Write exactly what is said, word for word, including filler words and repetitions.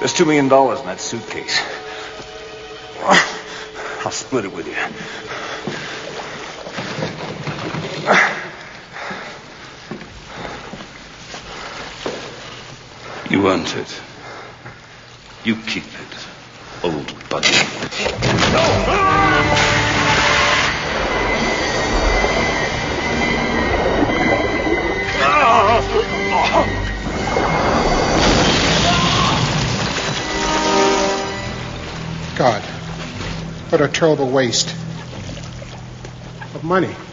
There's two million dollars in that suitcase. I'll split it with you. You want it. You keep it, old buddy. God, what a terrible waste of money.